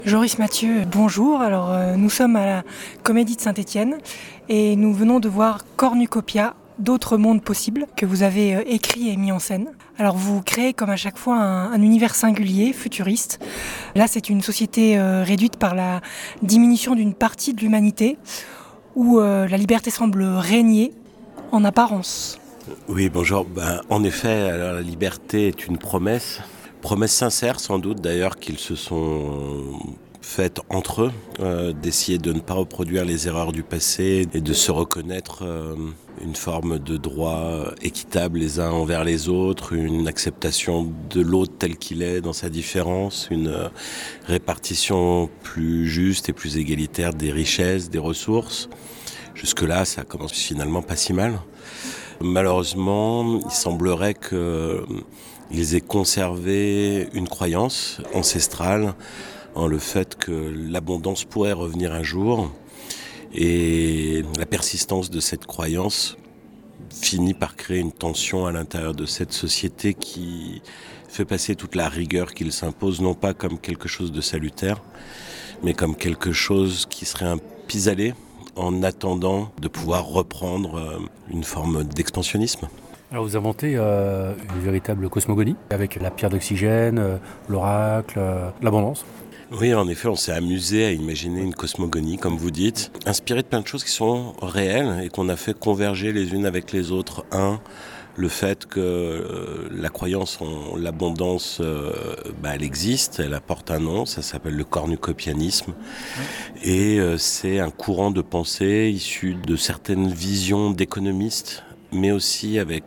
Joris Mathieu, bonjour. Nous sommes à la Comédie de Saint-Étienne et nous venons de voir Cornucopia, d'autres mondes possibles, que vous avez écrit et mis en scène. Alors vous créez comme à chaque fois un univers singulier, futuriste. Là c'est une société réduite par la diminution d'une partie de l'humanité où la liberté semble régner en apparence. Oui, bonjour. En effet, alors, la liberté est une promesse sincère sans doute d'ailleurs qu'ils se sont faites entre eux, d'essayer de ne pas reproduire les erreurs du passé et de se reconnaître une forme de droit équitable les uns envers les autres, une acceptation de l'autre tel qu'il est dans sa différence, une répartition plus juste et plus égalitaire des richesses, des ressources. Jusque-là, ça commence finalement pas si mal. Malheureusement, il semblerait qu'ils aient conservé une croyance ancestrale en le fait que l'abondance pourrait revenir un jour. Et la persistance de cette croyance finit par créer une tension à l'intérieur de cette société qui fait passer toute la rigueur qu'il s'impose, non pas comme quelque chose de salutaire, mais comme quelque chose qui serait un pis-aller en attendant de pouvoir reprendre une forme d'expansionnisme. Alors vous inventez une véritable cosmogonie avec la pierre d'oxygène, l'oracle, l'abondance. Oui, en effet, on s'est amusé à imaginer une cosmogonie, comme vous dites, inspirée de plein de choses qui sont réelles et qu'on a fait converger les unes avec les autres. Le fait que la croyance en l'abondance, elle existe, elle apporte un nom, ça s'appelle le cornucopianisme. Et c'est un courant de pensée issu de certaines visions d'économistes, mais aussi avec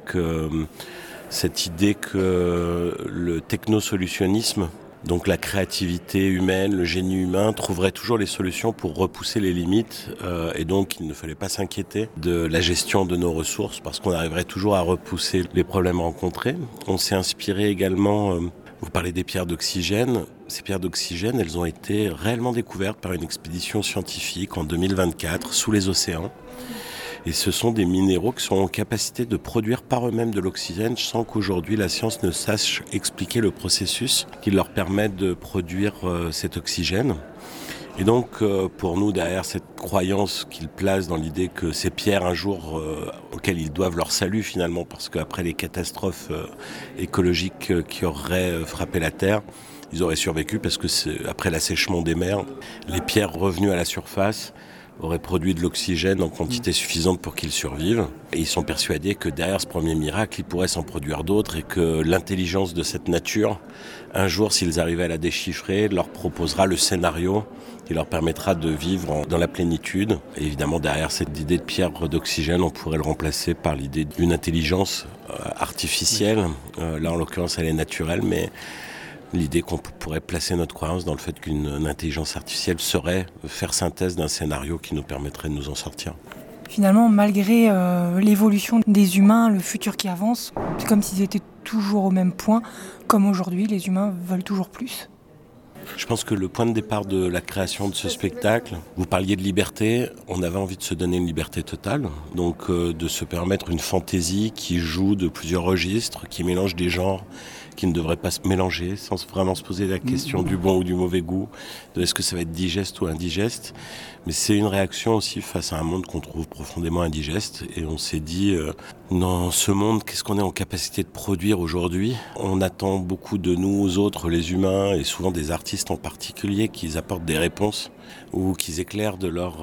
cette idée que le technosolutionnisme, donc la créativité humaine, le génie humain, trouverait toujours les solutions pour repousser les limites et donc il ne fallait pas s'inquiéter de la gestion de nos ressources parce qu'on arriverait toujours à repousser les problèmes rencontrés. On s'est inspiré également, vous parlez des pierres d'oxygène. Ces pierres d'oxygène, elles ont été réellement découvertes par une expédition scientifique en 2024 sous les océans. Et ce sont des minéraux qui sont en capacité de produire par eux-mêmes de l'oxygène sans qu'aujourd'hui la science ne sache expliquer le processus qui leur permet de produire cet oxygène. Et donc pour nous, derrière cette croyance qu'ils placent dans l'idée que ces pierres un jour auxquelles ils doivent leur salut finalement, parce qu'après les catastrophes écologiques qui auraient frappé la Terre, ils auraient survécu parce que après l'assèchement des mers, les pierres revenues à la surface auraient produit de l'oxygène en quantité suffisante pour qu'ils survivent. Et ils sont persuadés que derrière ce premier miracle, ils pourraient s'en produire d'autres et que l'intelligence de cette nature, un jour, s'ils arrivaient à la déchiffrer, leur proposera le scénario qui leur permettra de vivre dans la plénitude. Et évidemment, derrière cette idée de pierre d'oxygène, on pourrait le remplacer par l'idée d'une intelligence artificielle. Là, en l'occurrence, elle est naturelle, mais l'idée qu'on pourrait placer notre croyance dans le fait qu'une intelligence artificielle saurait faire synthèse d'un scénario qui nous permettrait de nous en sortir. Finalement, malgré l'évolution des humains, le futur qui avance, c'est comme s'ils étaient toujours au même point, comme aujourd'hui, les humains veulent toujours plus. Je pense que le point de départ de la création de ce spectacle, vous parliez de liberté, on avait envie de se donner une liberté totale, donc de se permettre une fantaisie qui joue de plusieurs registres, qui mélange des genres qui ne devraient pas se mélanger sans vraiment se poser la question du bon ou du mauvais goût, de est-ce que ça va être digeste ou indigeste. Mais c'est une réaction aussi face à un monde qu'on trouve profondément indigeste. Et on s'est dit, dans ce monde, qu'est-ce qu'on est en capacité de produire aujourd'hui ? On attend beaucoup de nous aux autres, les humains, et souvent des artistes en particulier, qu'ils apportent des réponses ou qu'ils éclairent de leur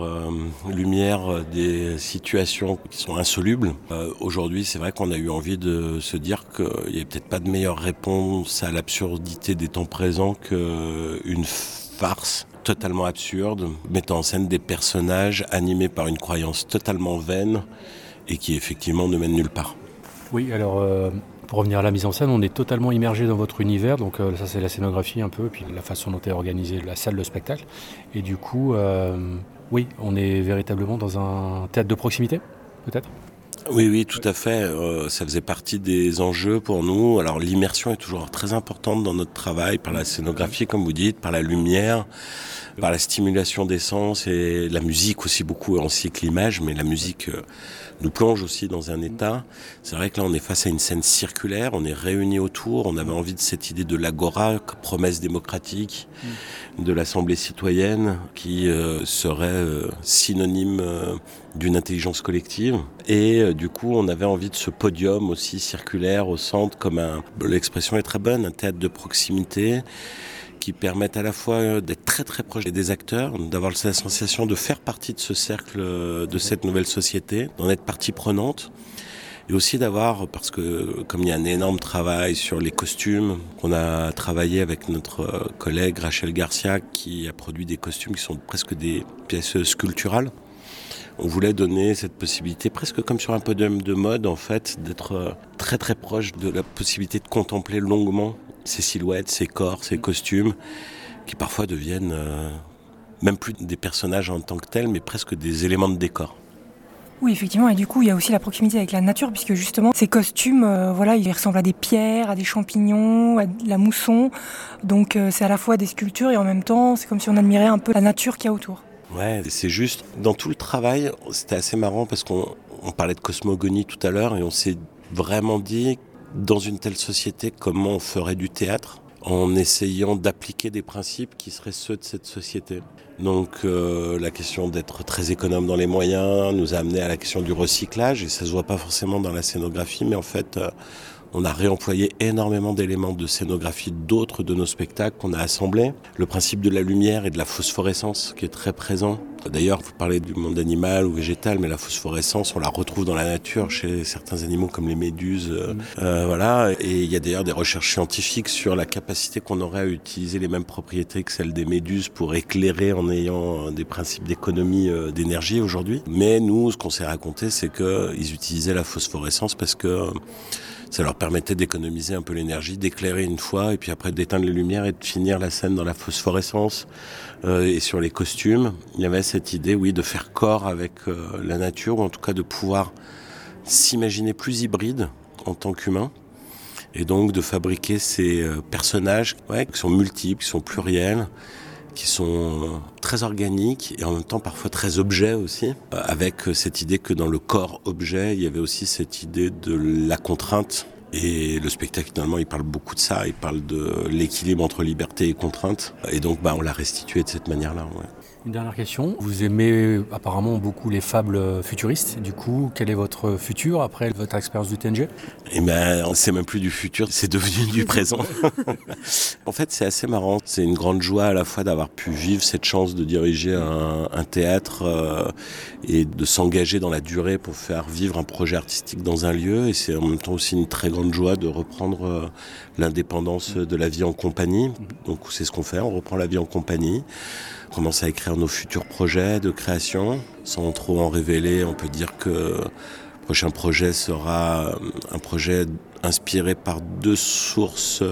lumière des situations qui sont insolubles. Aujourd'hui, c'est vrai qu'on a eu envie de se dire qu'il n'y a peut-être pas de meilleure réponse à l'absurdité des temps présents qu'une farce totalement absurde, mettant en scène des personnages animés par une croyance totalement vaine et qui effectivement ne mène nulle part. Oui, alors pour revenir à la mise en scène, on est totalement immergé dans votre univers, donc ça c'est la scénographie un peu, puis la façon dont est organisée la salle de spectacle. Et du coup, oui, on est véritablement dans un théâtre de proximité, peut-être ? Oui, tout à fait. Ça faisait partie des enjeux pour nous. Alors l'immersion est toujours très importante dans notre travail, par la scénographie, comme vous dites, par la lumière, par la stimulation des sens et la musique aussi beaucoup, on cycle l'image, mais la musique nous plonge aussi dans un état. C'est vrai que là on est face à une scène circulaire, on est réunis autour, on avait envie de cette idée de l'agora, promesse démocratique, de l'Assemblée citoyenne qui serait synonyme d'une intelligence collective. Et du coup on avait envie de ce podium aussi circulaire au centre comme l'expression est très bonne, un théâtre de proximité qui permettent à la fois d'être très très proche des acteurs, d'avoir la sensation de faire partie de ce cercle, de cette nouvelle société, d'en être partie prenante, et aussi d'avoir, parce que comme il y a un énorme travail sur les costumes, qu'on a travaillé avec notre collègue Rachel Garcia, qui a produit des costumes qui sont presque des pièces sculpturales, on voulait donner cette possibilité, presque comme sur un podium de mode en fait, d'être très très proche de la possibilité de contempler longuement ces silhouettes, ces corps, ces costumes, qui parfois deviennent même plus des personnages en tant que tels, mais presque des éléments de décor. Oui, effectivement, et du coup, il y a aussi la proximité avec la nature, puisque justement, ces costumes, ils ressemblent à des pierres, à des champignons, à de la mousson. Donc, c'est à la fois des sculptures et en même temps, c'est comme si on admirait un peu la nature qu'il y a autour. Ouais, c'est juste, dans tout le travail, c'était assez marrant parce qu'on parlait de cosmogonie tout à l'heure et on s'est vraiment dit, dans une telle société, comment on ferait du théâtre en essayant d'appliquer des principes qui seraient ceux de cette société. Donc la question d'être très économe dans les moyens nous a amené à la question du recyclage et ça se voit pas forcément dans la scénographie, mais en fait on a réemployé énormément d'éléments de scénographie d'autres de nos spectacles qu'on a assemblés. Le principe de la lumière et de la phosphorescence qui est très présent. D'ailleurs, vous parlez du monde animal ou végétal, mais la phosphorescence, on la retrouve dans la nature chez certains animaux comme les méduses. Voilà. Et il y a d'ailleurs des recherches scientifiques sur la capacité qu'on aurait à utiliser les mêmes propriétés que celles des méduses pour éclairer en ayant des principes d'économie d'énergie aujourd'hui. Mais nous, ce qu'on s'est raconté, c'est qu'ils utilisaient la phosphorescence parce que ça leur permettait d'économiser un peu l'énergie, d'éclairer une fois et puis après d'éteindre les lumières et de finir la scène dans la phosphorescence. Et sur les costumes, il y avait cette idée, oui, de faire corps avec la nature ou en tout cas de pouvoir s'imaginer plus hybride en tant qu'humain et donc de fabriquer ces personnages qui sont multiples, qui sont pluriels, qui sont très organiques et en même temps parfois très objets aussi, avec cette idée que dans le corps objet, il y avait aussi cette idée de la contrainte. Et le spectacle, finalement, il parle beaucoup de ça, il parle de l'équilibre entre liberté et contrainte. Et donc, on l'a restitué de cette manière-là. Ouais. Une dernière question. Vous aimez apparemment beaucoup les fables futuristes. Du coup, quel est votre futur après votre expérience du TNG ? C'est même plus du futur, c'est devenu du présent. En fait, c'est assez marrant. C'est une grande joie à la fois d'avoir pu vivre cette chance de diriger un théâtre et de s'engager dans la durée pour faire vivre un projet artistique dans un lieu. Et c'est en même temps aussi une très grande joie de reprendre l'indépendance de la vie en compagnie. Donc c'est ce qu'on fait, on reprend la vie en compagnie. On commence à écrire nos futurs projets de création. Sans trop en révéler, on peut dire que le prochain projet sera un projet inspiré par deux sources.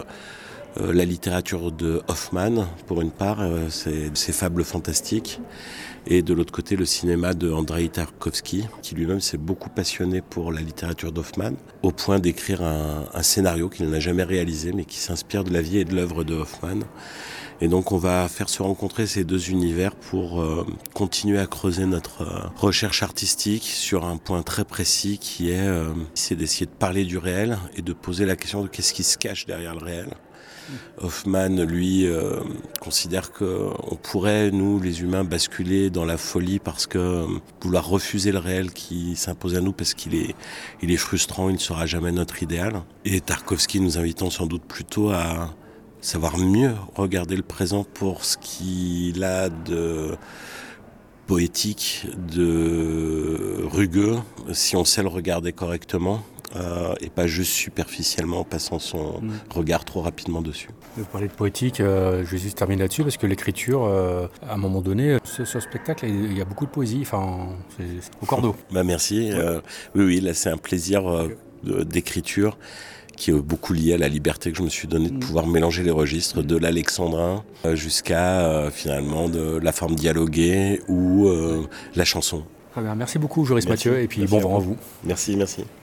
La littérature de Hoffmann, pour une part, ses fables fantastiques, et de l'autre côté, le cinéma de Andrei Tarkovsky, qui lui-même s'est beaucoup passionné pour la littérature d'Hoffmann, au point d'écrire un scénario qu'il n'a jamais réalisé, mais qui s'inspire de la vie et de l'œuvre de Hoffmann. Et donc on va faire se rencontrer ces deux univers pour continuer à creuser notre recherche artistique sur un point très précis qui c'est d'essayer de parler du réel et de poser la question de qu'est-ce qui se cache derrière le réel. Hoffmann, lui, considère qu'on pourrait, nous, les humains, basculer dans la folie parce que vouloir refuser le réel qui s'impose à nous parce qu'il est frustrant, il ne sera jamais notre idéal. Et Tarkovsky nous invitant sans doute plutôt à savoir mieux regarder le présent pour ce qu'il a de poétique, de rugueux, si on sait le regarder correctement. Et pas juste superficiellement en passant son regard trop rapidement dessus. Vous parlez de poétique, je vais juste terminer là-dessus parce que l'écriture, à un moment donné, sur ce spectacle, il y a beaucoup de poésie, c'est au cordeau. Merci. Oui, là c'est un plaisir d'écriture qui est beaucoup lié à la liberté que je me suis donnée de pouvoir mélanger les registres de l'alexandrin jusqu'à finalement de la forme dialoguée ou la chanson. Très bien, merci beaucoup Joris Mathieu et puis bon vent à vous. Merci.